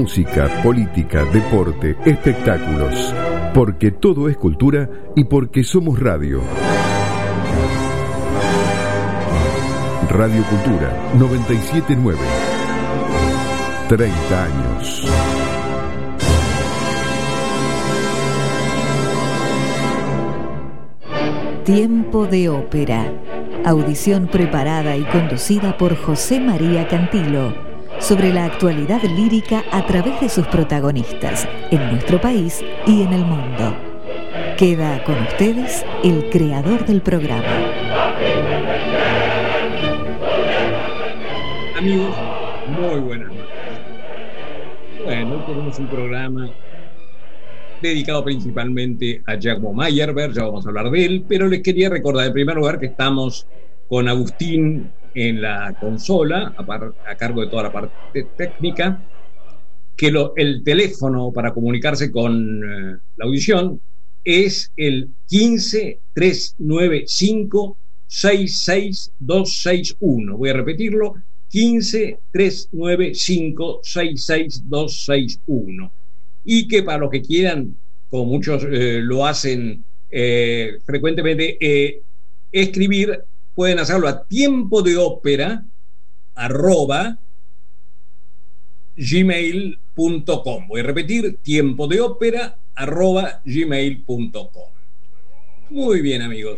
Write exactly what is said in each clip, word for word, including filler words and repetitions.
música, política, deporte, espectáculos. Porque todo es cultura y porque somos radio. Radio Cultura noventa y siete punto nueve. treinta años. Tiempo de ópera. Audición preparada y conducida por José María Cantilo sobre la actualidad lírica a través de sus protagonistas en nuestro país y en el mundo. Queda con ustedes el creador del programa. Amigos, muy buenas noches. Bueno, hoy tenemos un programa dedicado principalmente a Giacomo Meyerbeer, ya vamos a hablar de él, pero les quería recordar en primer lugar que estamos con Agustín en la consola, a, par, a cargo de toda la parte técnica, que lo, el teléfono para comunicarse con eh, la audición es el quince, trescientos noventa y cinco, sesenta y seis, doscientos sesenta y uno. Voy a repetirlo, quince, trescientos noventa y cinco, sesenta y seis, doscientos sesenta y uno. Y que para los que quieran, como muchos eh, lo hacen eh, frecuentemente, eh, escribir, pueden hacerlo a tiempo de ópera arroba gmail punto com. Voy a repetir, tiempo de ópera arroba gmail punto com. Muy bien, amigos.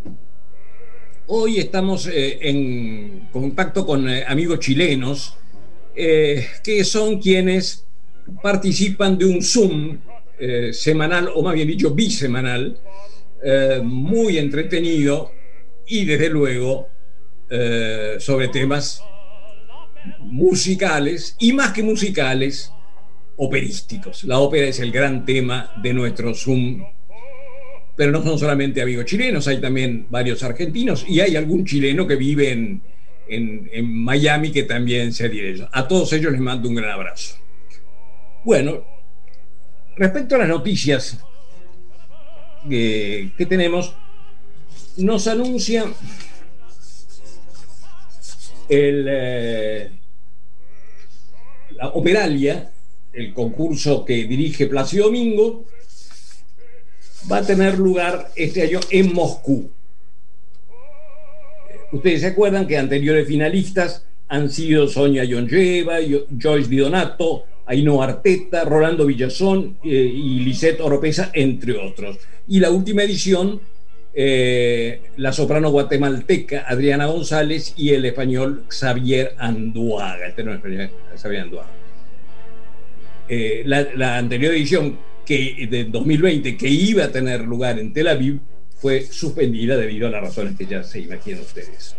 Hoy estamos eh, en contacto con eh, amigos chilenos eh, que son quienes participan de un Zoom eh, semanal, o más bien dicho bisemanal, eh, muy entretenido y desde luego eh, sobre temas musicales y más que musicales, operísticos. La ópera es el gran tema de nuestro Zoom, pero no son solamente amigos chilenos, hay también varios argentinos y hay algún chileno que vive en, en, en Miami que también se adhiere. A todos ellos les mando un gran abrazo. Bueno, respecto a las noticias que, que tenemos, nos anuncia el, eh, la Operalia, el concurso que dirige Plácido Domingo, va a tener lugar este año en Moscú. Ustedes se acuerdan que anteriores finalistas han sido Sonia Yoncheva, Joyce Di Donato, Ainhoa Arteta, Rolando Villazón eh, y Lisette Oropesa, entre otros. Y la última edición, eh, la soprano guatemalteca Adriana González y el español Xavier Anduaga, el tenor español Xavier Anduaga. Eh, la, la anterior edición que, de dos mil veinte, que iba a tener lugar en Tel Aviv, fue suspendida debido a las razones que ya se imaginan ustedes.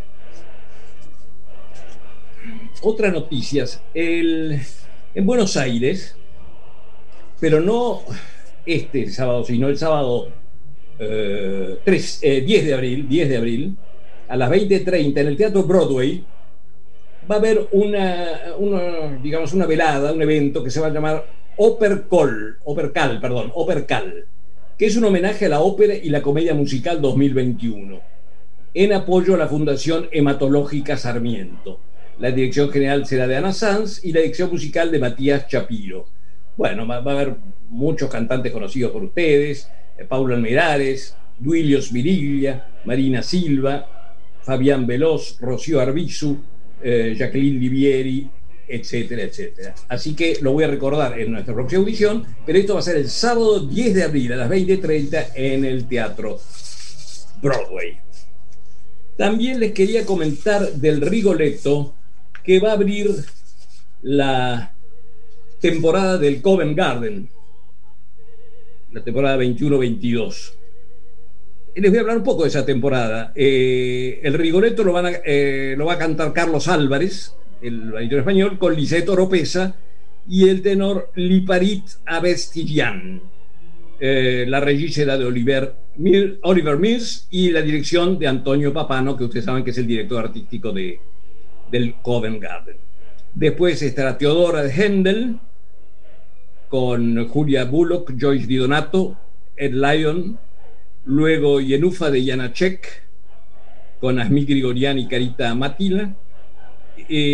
Otras noticias. El... En Buenos Aires, pero no este sábado, sino el sábado eh, tres, eh, diez de abril, diez de abril, a las veinte treinta en el Teatro Broadway, va a haber una, una, digamos, una velada, un evento que se va a llamar Opercal, Opercal, perdón, Opercal, que es un homenaje a la ópera y la comedia musical dos mil veintiuno, en apoyo a la Fundación Hematológica Sarmiento. La dirección general será de Ana Sanz y la dirección musical de Matías Chapiro. Bueno, va, va a haber muchos cantantes conocidos por ustedes, eh, Paulo Almerares, Duilio Smiriglia, Marina Silva, Fabián Veloz, Rocío Arbizu, eh, Jacqueline Livieri, etcétera, etcétera. Así que lo voy a recordar en nuestra próxima audición, pero esto va a ser el sábado diez de abril a las veinte treinta en el Teatro Broadway. También les quería comentar del Rigoletto, que va a abrir la temporada del Covent Garden, la temporada veintiuno veintidós. Les voy a hablar un poco de esa temporada. Eh, el Rigoletto lo, van a, eh, lo va a cantar Carlos Álvarez, el barítono español, con Lisette Oropesa y el tenor Liparit Abestigian. Eh, la regia será de Oliver, Mir, Oliver Mears y la dirección de Antonio Papano, que ustedes saben que es el director artístico de del Covent Garden. Después estará Teodora de Händel con Julia Bullock, Joyce Di Donato, Ed Lyon, luego Yenufa de Janacek con Asmik Grigorian y Carita Matila, eh,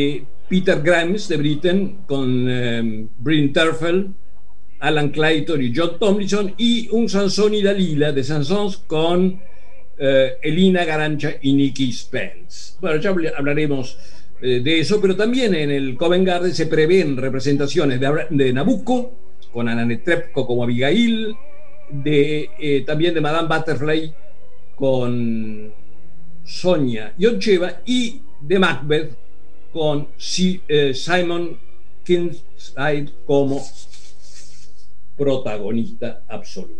Peter Grimes de Britain con eh, Bryn Terfel, Alan Clayton y John Tomlinson, y un Sansón y Dalila de Sansons con eh, Elina Garancha y Nicky Spence. Bueno, ya hablaremos eh, de eso, pero también en el Covent Garden se prevén representaciones de, de Nabucco, con Anna Netrebko como Abigail, de, eh, también de Madame Butterfly con Sonia Yoncheva, y de Macbeth con si, eh, Simon Kincaid como protagonista absoluto.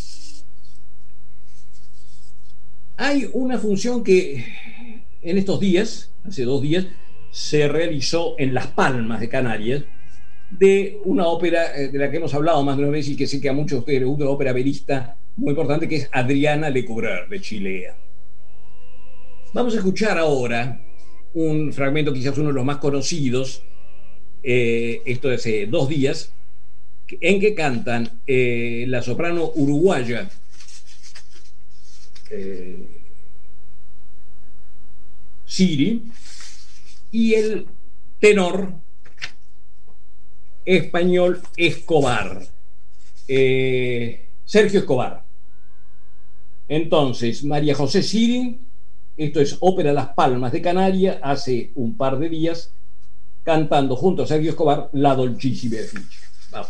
Hay una función que en estos días, hace dos días, se realizó en Las Palmas de Canarias, de una ópera de la que hemos hablado más de una vez y que sé que a muchos de ustedes les gusta, una ópera verista muy importante, que es Adriana Lecouvreur de Chilea. Vamos a escuchar ahora un fragmento, quizás uno de los más conocidos, eh, esto de hace dos días, en que cantan eh, la soprano uruguaya eh, Siri y el tenor español Escobar, eh, Sergio Escobar. Entonces, María José Siri, esto es Ópera Las Palmas de Canarias, hace un par de días, cantando junto a Sergio Escobar La Dolcissima Felice. Vamos.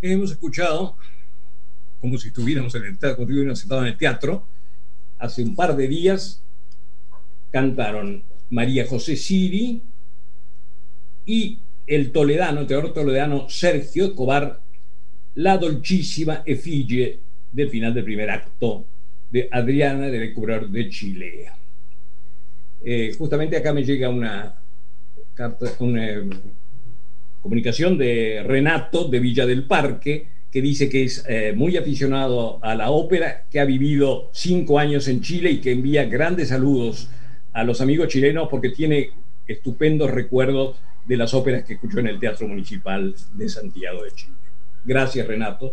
Hemos escuchado, como si estuviéramos en el teatro, como si estuviéramos sentados en el teatro, hace un par de días cantaron María José Siri y el toledano, el tenor toledano Sergio Escobar, la dolcísima efigie del final del primer acto de Adriana del Ecuador de Chile. Eh, justamente acá me llega una carta, una eh, comunicación de Renato de Villa del Parque, que dice que es eh, muy aficionado a la ópera, que ha vivido cinco años en Chile y que envía grandes saludos a los amigos chilenos porque tiene estupendos recuerdos de las óperas que escuchó en el Teatro Municipal de Santiago de Chile. Gracias, Renato.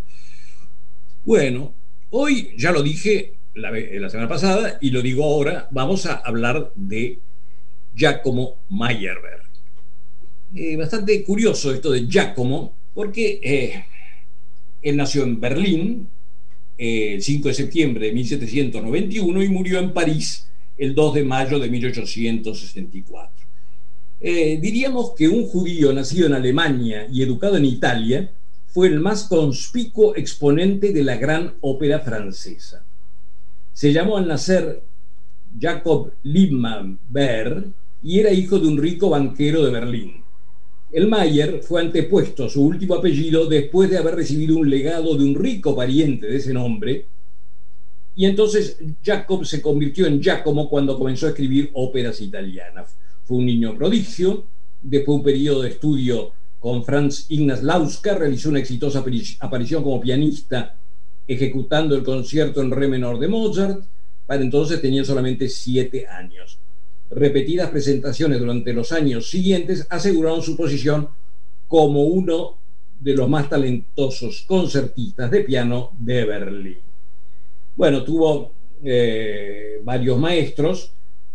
Bueno, hoy ya lo dije la, la semana pasada y lo digo ahora, vamos a hablar de Giacomo Meyerbeer. Eh, bastante curioso esto de Giacomo, porque eh, él nació en Berlín eh, el cinco de septiembre de mil setecientos noventa y uno y murió en París el dos de mayo de mil ochocientos sesenta y cuatro. Eh, diríamos que un judío nacido en Alemania y educado en Italia fue el más conspicuo exponente de la gran ópera francesa. Se llamó al nacer Jacob Liebmann Beer y era hijo de un rico banquero de Berlín. El Mayer fue antepuesto a su último apellido después de haber recibido un legado de un rico pariente de ese nombre, y entonces Jacob se convirtió en Giacomo cuando comenzó a escribir óperas italianas. Fue un niño prodigio, después de un periodo de estudio con Franz Ignaz Lauska, realizó una exitosa aparición como pianista ejecutando el concierto en re menor de Mozart. Para entonces tenía solamente siete años. Repetidas presentaciones durante los años siguientes aseguraron su posición como uno de los más talentosos concertistas de piano de Berlín. Bueno, tuvo eh, varios maestros.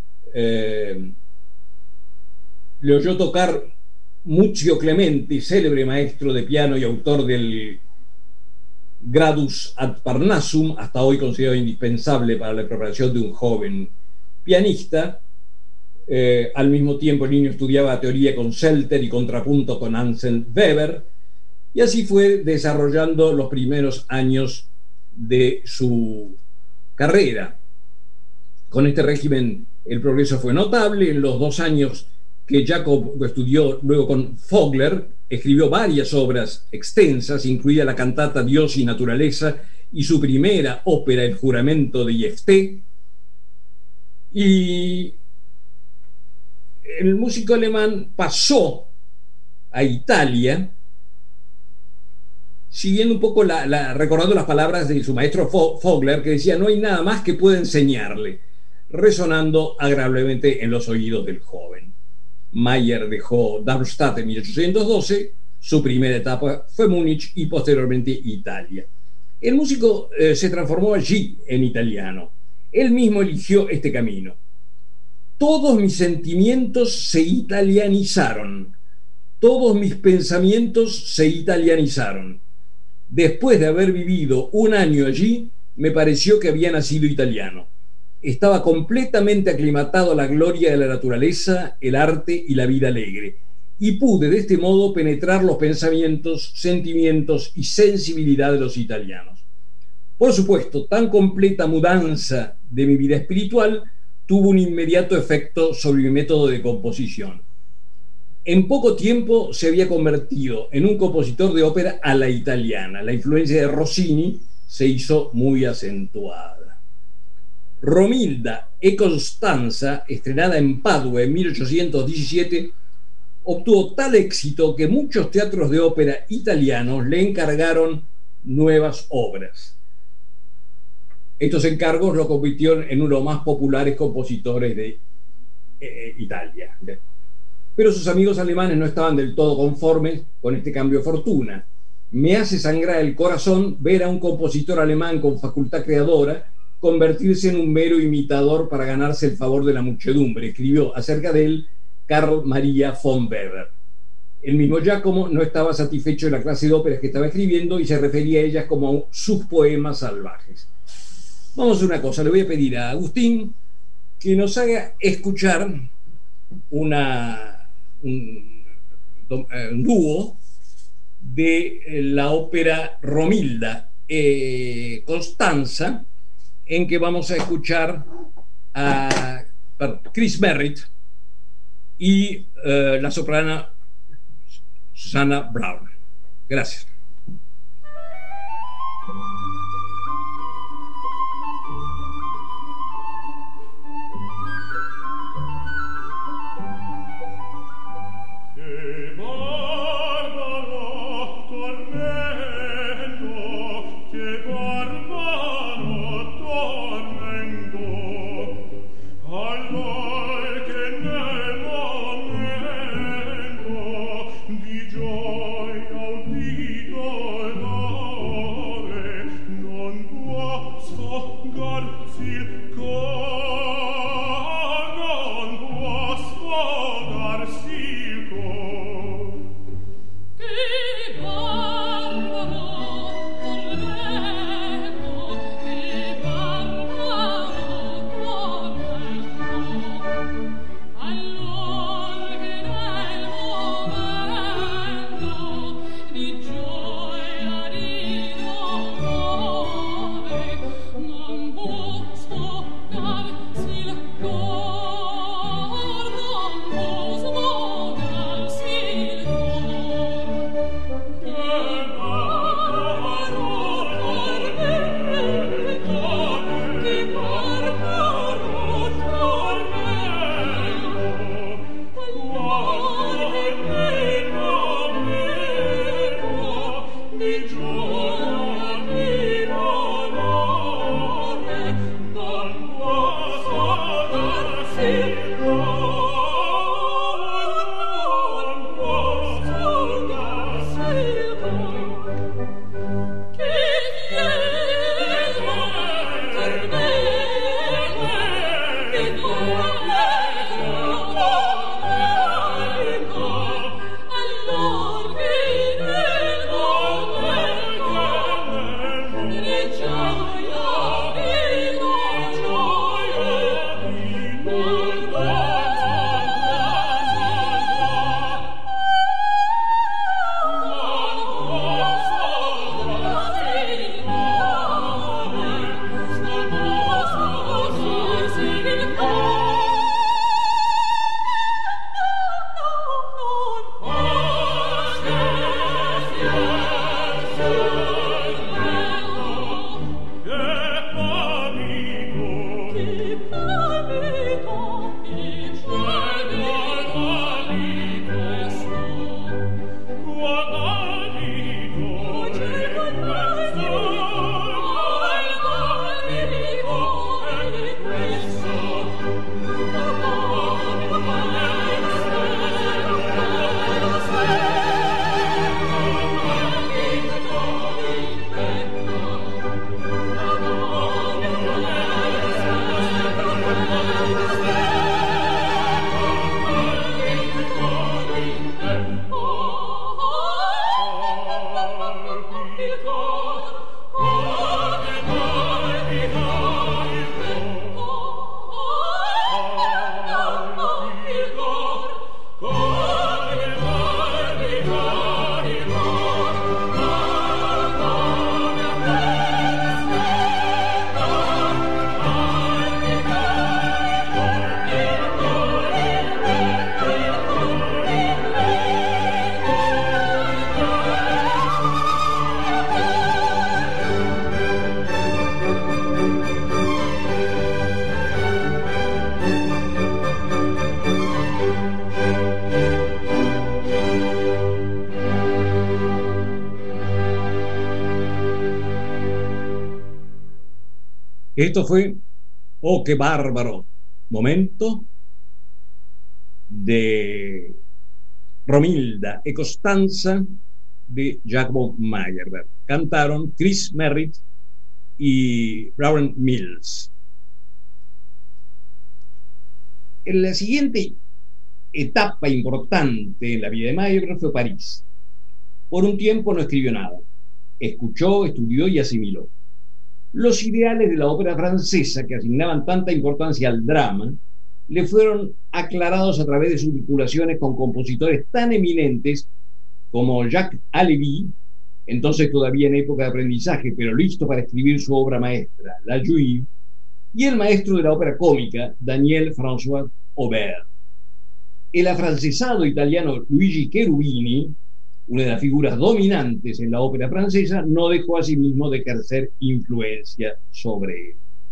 Eh, le oyó tocar Muzio Clementi, célebre maestro de piano y autor del Gradus ad Parnassum, hasta hoy considerado indispensable para la preparación de un joven pianista. Eh, al mismo tiempo el niño estudiaba teoría con Zelter y contrapunto con Anselm Weber, y así fue desarrollando los primeros años de su carrera. Con este régimen el progreso fue notable. En los dos años que Jacob estudió luego con Vogler, escribió varias obras extensas, incluida la cantata Dios y Naturaleza y su primera ópera El Juramento de Jefté. Y el músico alemán pasó a Italia siguiendo un poco la, la, recordando las palabras de su maestro Vogler, que decía: no hay nada más que pueda enseñarle, resonando agradablemente en los oídos del joven. Mayer dejó Darmstadt en mil ochocientos doce, su primera etapa fue Múnich y posteriormente Italia. El músico eh, se transformó allí en italiano. Él mismo eligió este camino. Todos mis sentimientos se italianizaron, todos mis pensamientos se italianizaron. Después de haber vivido un año allí, me pareció que había nacido italiano. Estaba completamente aclimatado a la gloria de la naturaleza, el arte y la vida alegre, y pude de este modo penetrar los pensamientos, sentimientos y sensibilidad de los italianos. Por supuesto, tan completa mudanza de mi vida espiritual tuvo un inmediato efecto sobre mi método de composición. En poco tiempo se había convertido en un compositor de ópera a la italiana. La influencia de Rossini se hizo muy acentuada. Romilda e Costanza, estrenada en Padua en mil ochocientos diecisiete, obtuvo tal éxito que muchos teatros de ópera italianos le encargaron nuevas obras. Estos encargos lo convirtieron en uno de los más populares compositores de eh, Italia. Pero sus amigos alemanes no estaban del todo conformes con este cambio de fortuna. Me hace sangrar el corazón ver a un compositor alemán con facultad creadora convertirse en un mero imitador para ganarse el favor de la muchedumbre, escribió acerca de él Carl Maria von Weber. El mismo Giacomo no estaba satisfecho de la clase de óperas que estaba escribiendo y se refería a ellas como sus poemas salvajes. Vamos a hacer una cosa, le voy a pedir a Agustín que nos haga escuchar una, un, un dúo de la ópera Romilda eh, Costanza, en que vamos a escuchar a Chris Merritt y eh, la soprana Susannah Brown. Gracias. Esto fue Oh, qué bárbaro momento de Romilda e Costanza de Giacomo Meyerbeer. Cantaron Chris Merritt y Browne Mills. En la siguiente etapa importante en la vida de Meyerbeer fue París. Por un tiempo no escribió nada. Escuchó, estudió y asimiló. Los ideales de la ópera francesa, que asignaban tanta importancia al drama, le fueron aclarados a través de sus vinculaciones con compositores tan eminentes como Jacques Halévy, entonces todavía en época de aprendizaje, pero listo para escribir su obra maestra, La Juive, y el maestro de la ópera cómica, Daniel François Aubert. El afrancesado italiano Luigi Cherubini, una de las figuras dominantes en la ópera francesa, no dejó asimismo de ejercer influencia sobre él.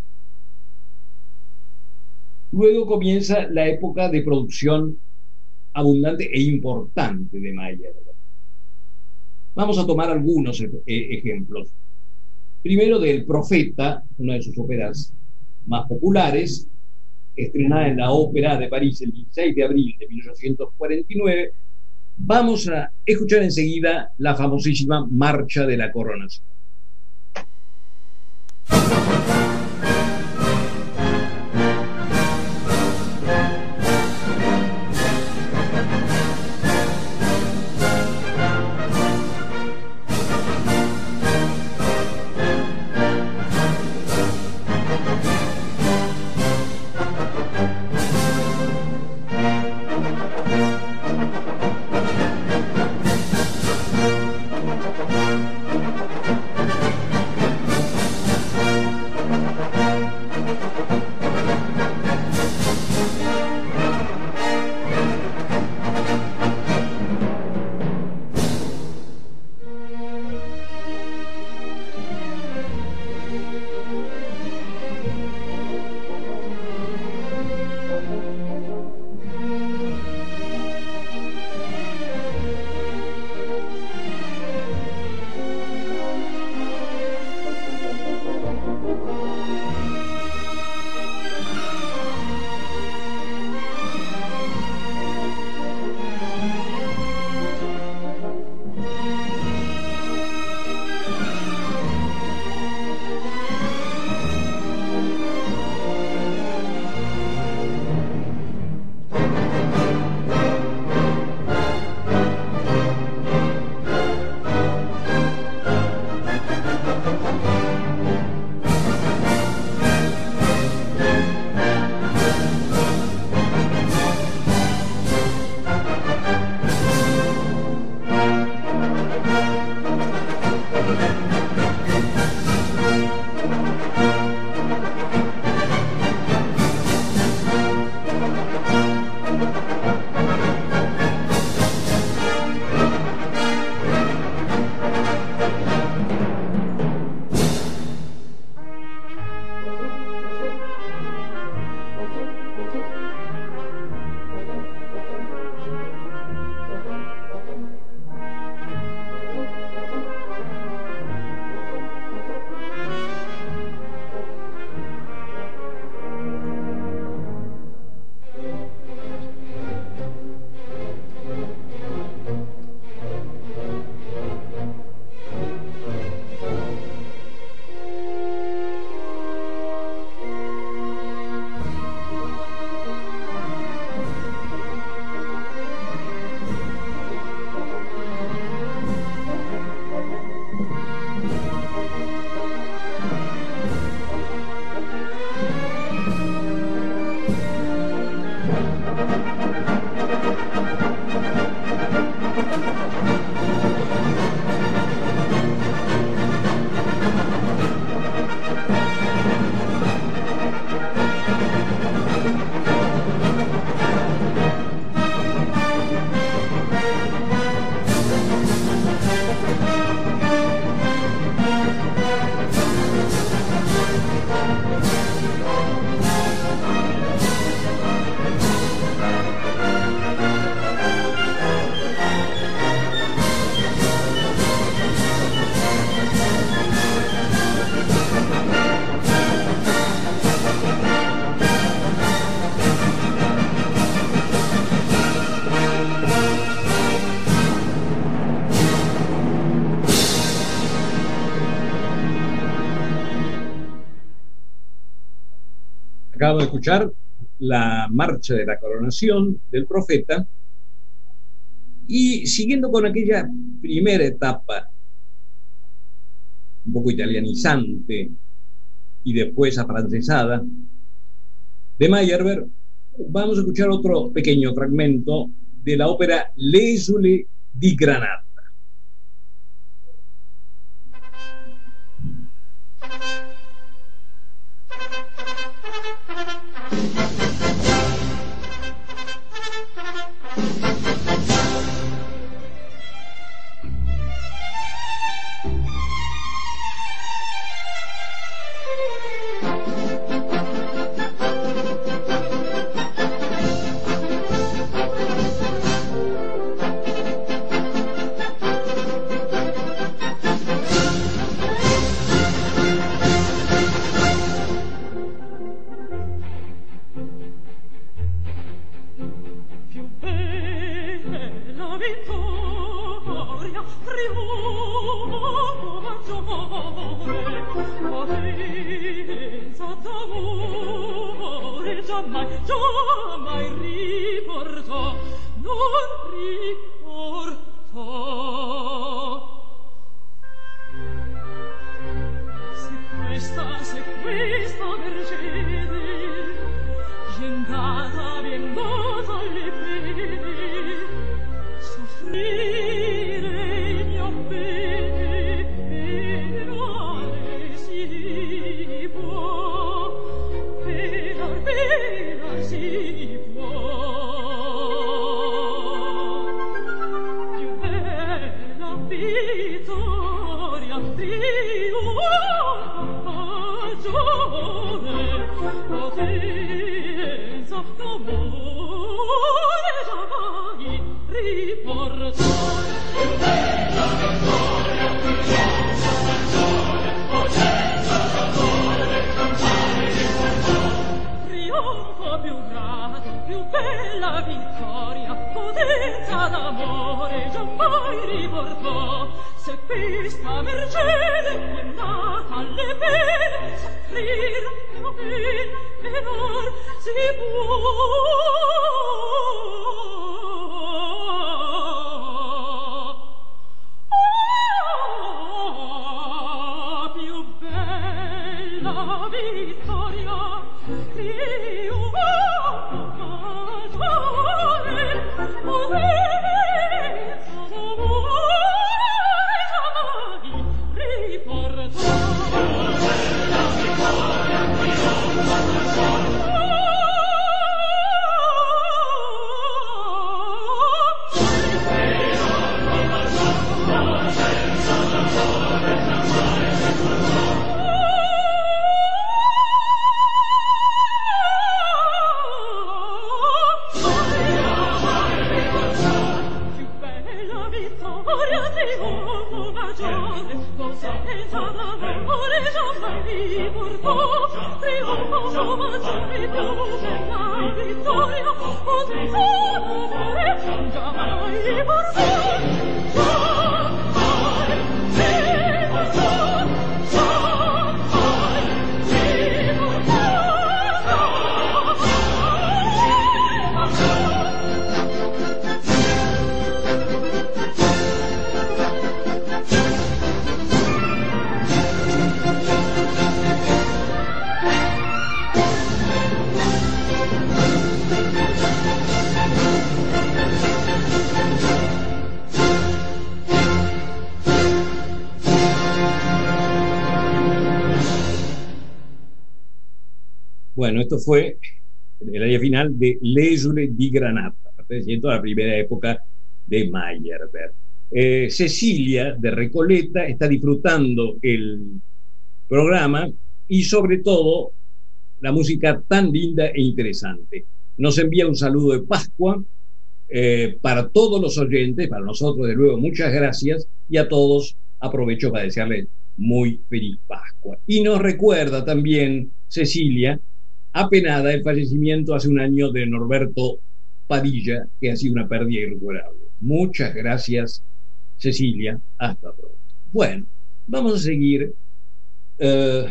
Luego comienza la época de producción abundante e importante de Meyerbeer. Vamos a tomar algunos e- ejemplos. Primero, del Profeta, una de sus óperas más populares, estrenada en la Ópera de París el dieciséis de abril de mil ochocientos cuarenta y nueve. Vamos a escuchar enseguida la famosísima Marcha de la Coronación. Acabo de escuchar la Marcha de la Coronación del Profeta, y siguiendo con aquella primera etapa un poco italianizante y después afrancesada de Meyerbeer, vamos a escuchar otro pequeño fragmento de la ópera L'Esule di Granat. Bueno, esto fue el área final de L'esule di Granata, perteneciente a la primera época de Meyerbeer. Eh, Cecilia de Recoleta está disfrutando el programa y sobre todo la música tan linda e interesante. Nos envía un saludo de Pascua eh, para todos los oyentes, para nosotros de luego muchas gracias, y a todos aprovecho para desearles muy feliz Pascua. Y nos recuerda también Cecilia, apenada, el fallecimiento hace un año de Norberto Padilla, que ha sido una pérdida irrecuperable. Muchas gracias, Cecilia. Hasta pronto. Bueno, vamos a seguir eh,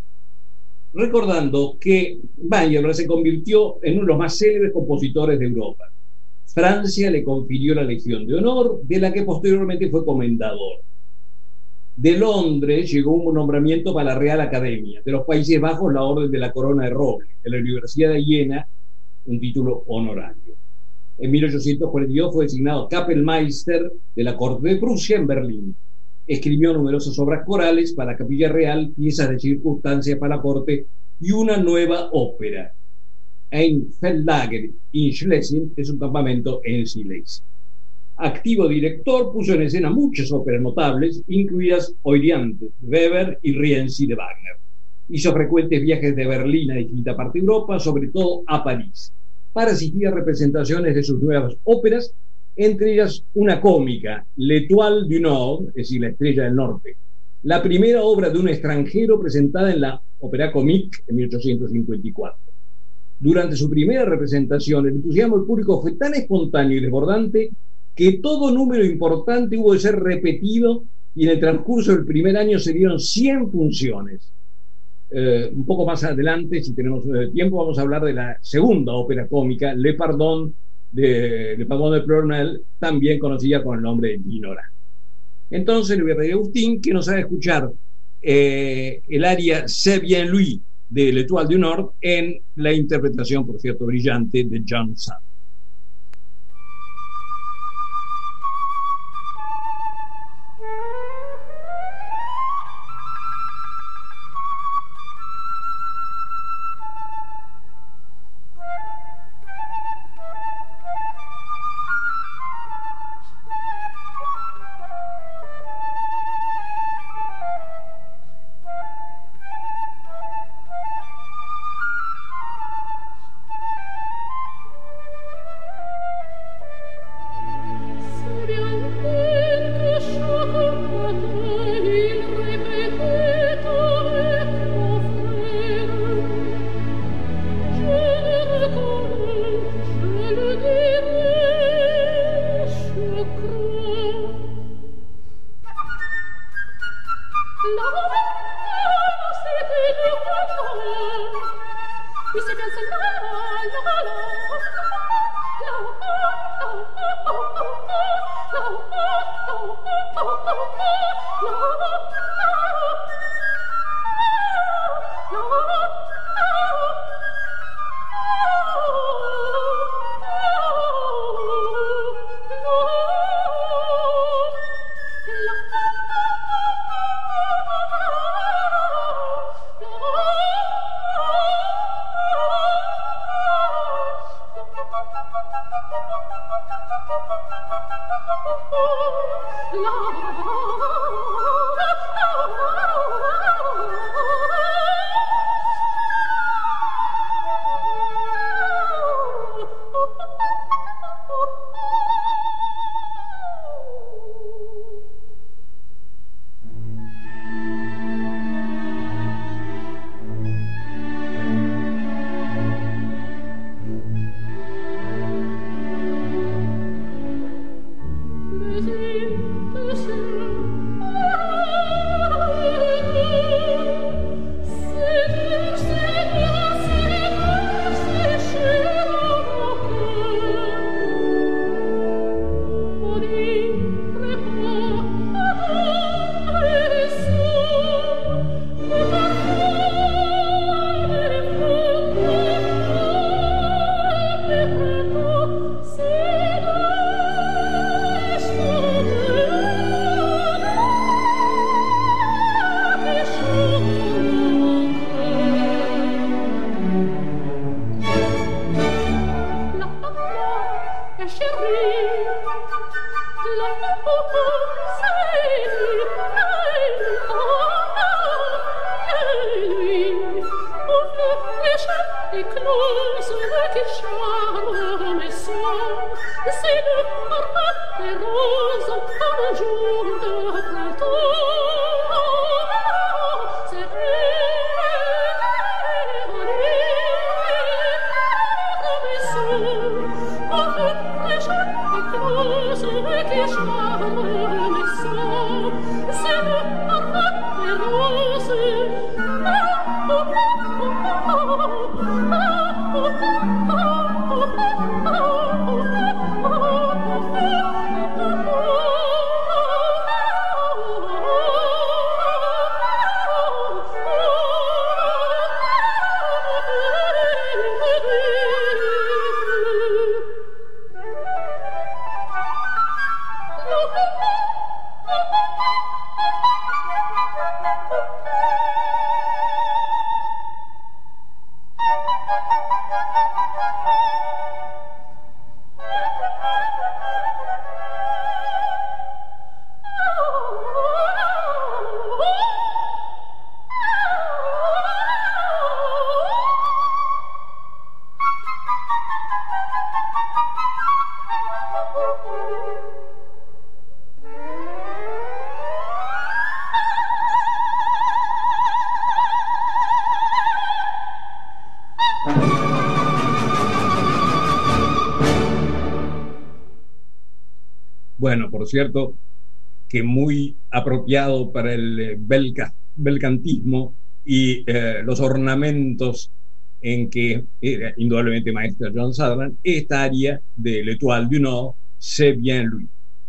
recordando que Meyerbeer se convirtió en uno de los más célebres compositores de Europa. Francia le confirió la Legión de Honor, de la que posteriormente fue comendador. De Londres llegó un nombramiento para la Real Academia. De los Países Bajos, la Orden de la Corona de Roble. De la Universidad de Jena, un título honorario. En mil ochocientos cuarenta y dos fue designado Kapellmeister de la Corte de Prusia en Berlín. Escribió numerosas obras corales para la Capilla Real, piezas de circunstancia para la corte y una nueva ópera. Ein Feldlager in Schlesien es un campamento en Silesia. Activo director, puso en escena muchas óperas notables, incluidas Euryanthe de Weber y Rienzi de Wagner. Hizo frecuentes viajes de Berlín a distintas partes de Europa, sobre todo a París, para asistir a representaciones de sus nuevas óperas, entre ellas una cómica, L'Étoile du Nord, es decir, La Estrella del Norte, la primera obra de un extranjero presentada en la Opéra Comique en mil ochocientos cincuenta y cuatro. Durante su primera representación, el entusiasmo del público fue tan espontáneo y desbordante que todo número importante hubo de ser repetido y en el transcurso del primer año se dieron cien funciones. Eh, un poco más adelante, si tenemos eh, tiempo, vamos a hablar de la segunda ópera cómica, Le Pardon de Le Pardon de Plornel, también conocida con el nombre de Dinora. Entonces le voy a pedir a Agustín que nos haga escuchar eh, el aria C'est bien lui de L'Étoile du Nord en la interpretación, por cierto, brillante de John Sand. Bueno, por cierto, que muy apropiado para el belca, belcantismo y eh, los ornamentos en que era indudablemente maestra John Sutherland, esta aria de L'Étoile du Nord, C'est bien lui.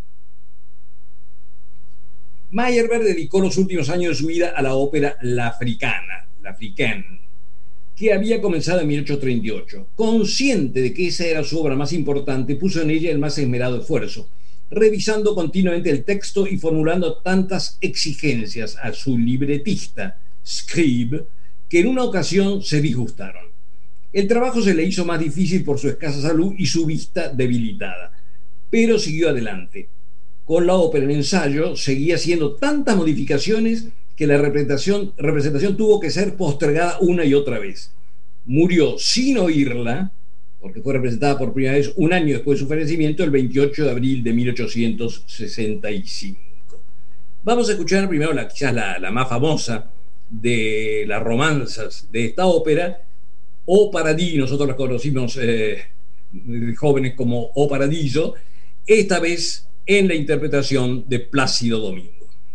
Meyerbeer dedicó los últimos años de su vida a la ópera L'Africana, l'Africaine, que había comenzado en mil ochocientos treinta y ocho. Consciente de que esa era su obra más importante, puso en ella el más esmerado esfuerzo, revisando continuamente el texto y formulando tantas exigencias a su libretista, Scribe, que en una ocasión se disgustaron. El trabajo se le hizo más difícil por su escasa salud y su vista debilitada, pero siguió adelante. Con la ópera en ensayo seguía haciendo tantas modificaciones que la representación, representación tuvo que ser postergada una y otra vez. Murió sin oírla, porque fue representada por primera vez un año después de su fallecimiento, el veintiocho de abril de mil ochocientos sesenta y cinco. Vamos a escuchar primero la, quizás la, la más famosa de las romanzas de esta ópera, O Paradis, nosotros la conocimos eh, jóvenes como O Paradiso, esta vez en la interpretación de Plácido Domingo.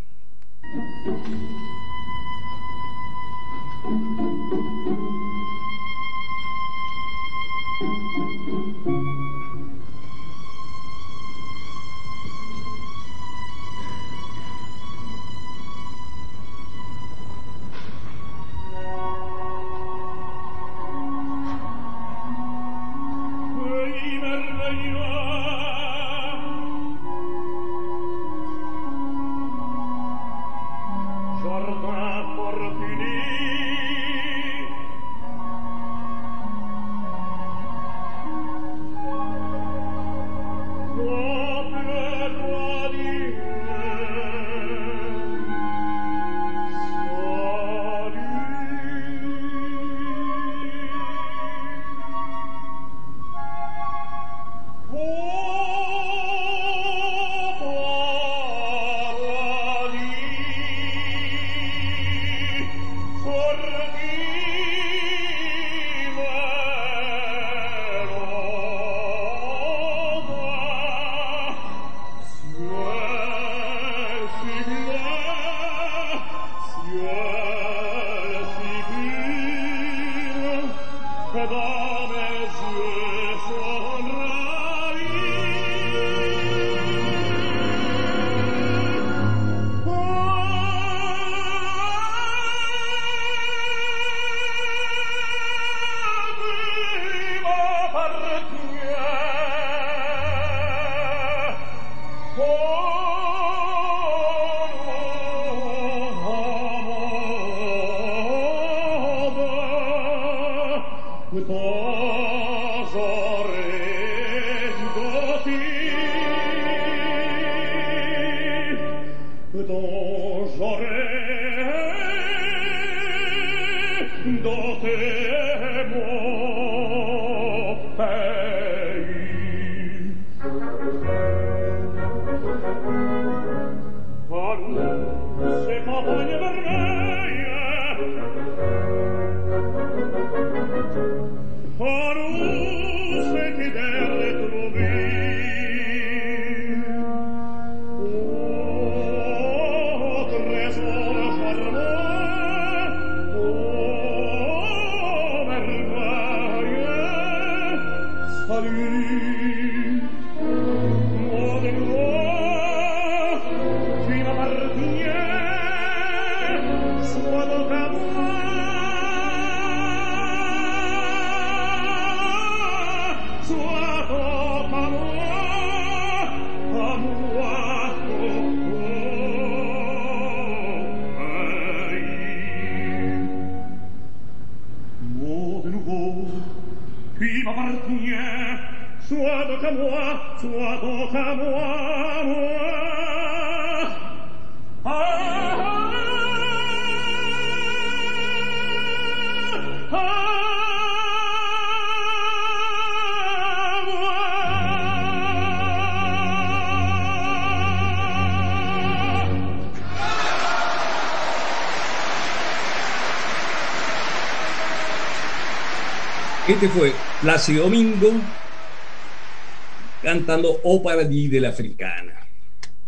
Este fue Plácido Domingo cantando O Paradis de l'Africana.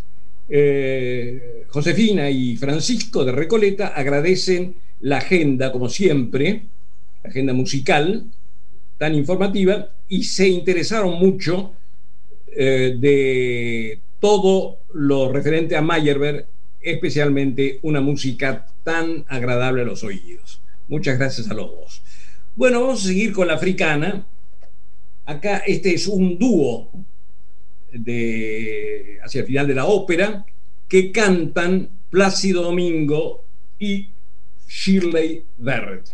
Eh, Josefina y Francisco de Recoleta agradecen la agenda, como siempre, la agenda musical tan informativa, y se interesaron mucho eh, de todo lo referente a Meyerbeer, especialmente una música tan agradable a los oídos. Muchas gracias a los dos. Bueno, vamos a seguir con la africana. Acá este es un dúo de, hacia el final de la ópera, que cantan Plácido Domingo y Shirley Barrett.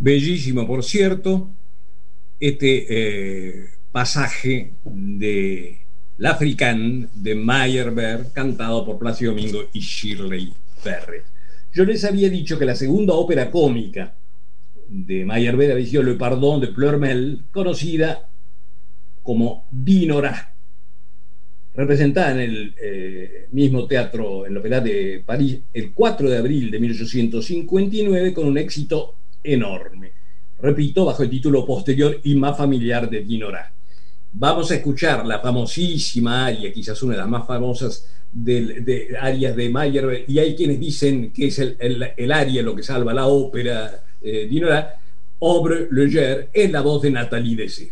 bellísimo, por cierto, este eh, pasaje de L'Africaine de Meyerbeer, cantado por Plácido Domingo y Shirley Ferrer. Yo les había dicho que la segunda ópera cómica de Meyerbeer había sido Le Pardon de Pleurmel, conocida como Dinora, representada en el eh, mismo teatro, en la Ópera de París, el cuatro de abril de mil ochocientos cincuenta y nueve, con un éxito enorme. Repito, bajo el título posterior y más familiar de Dinora. Vamos a escuchar la famosísima aria, quizás una de las más famosas de, de arias de Meyerbeer, y hay quienes dicen que es el, el, el aria lo que salva la ópera eh, Dinora. Ombre légère, es la voz de Nathalie Dessay.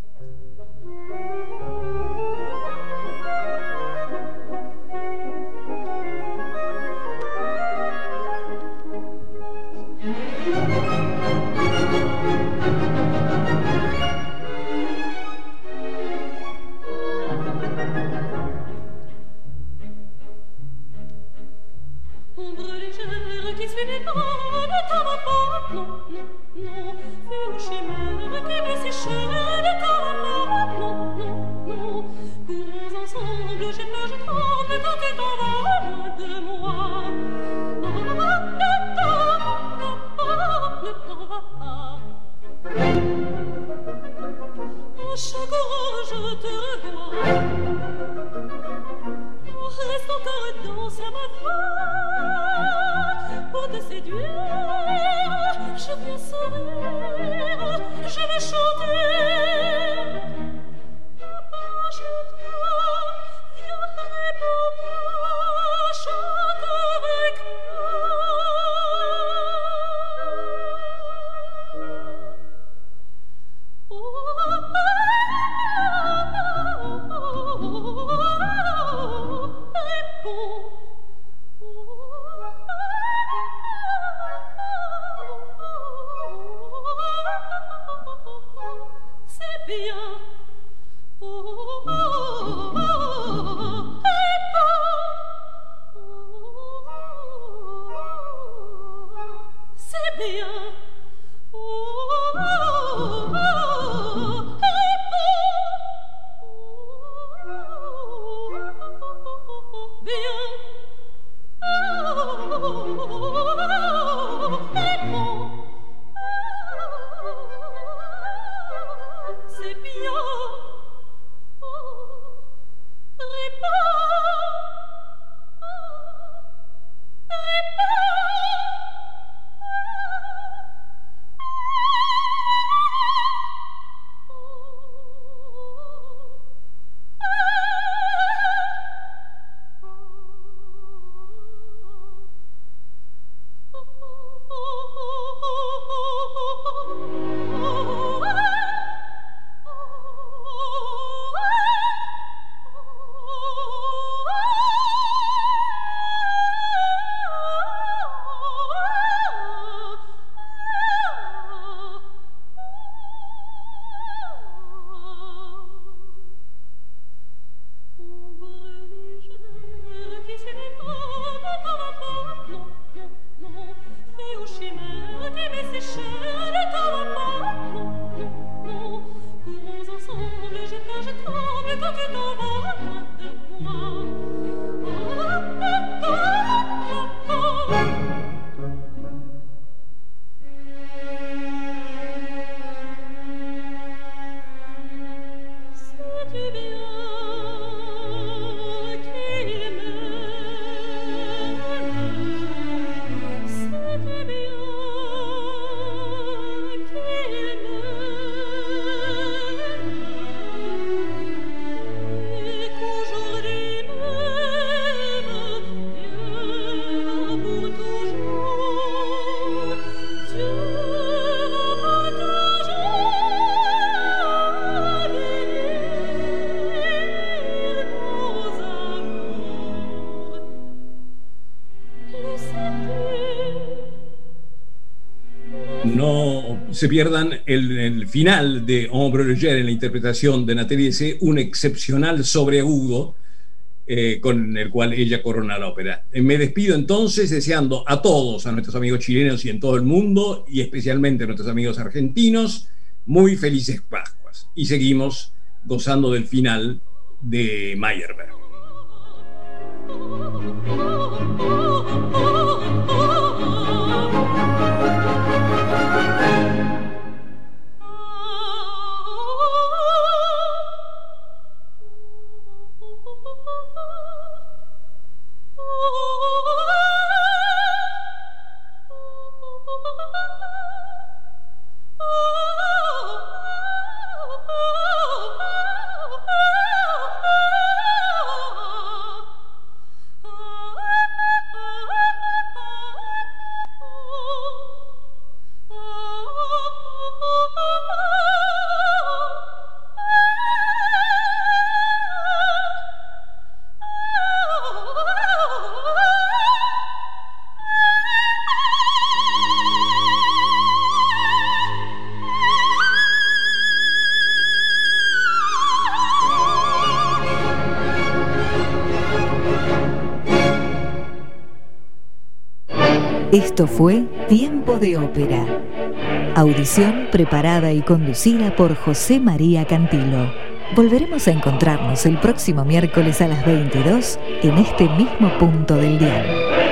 Se pierdan el, el final de Ombre légère en la interpretación de Nathalie Dessay, un excepcional sobreagudo eh, con el cual ella corona la ópera. Eh, me despido entonces deseando a todos, a nuestros amigos chilenos y en todo el mundo, y especialmente a nuestros amigos argentinos, muy felices Pascuas. Y seguimos gozando del final de Meyerbeer. Esto fue Tiempo de Ópera. Audición preparada y conducida por José María Cantilo. Volveremos a encontrarnos el próximo miércoles a las veintidós en este mismo punto del dial.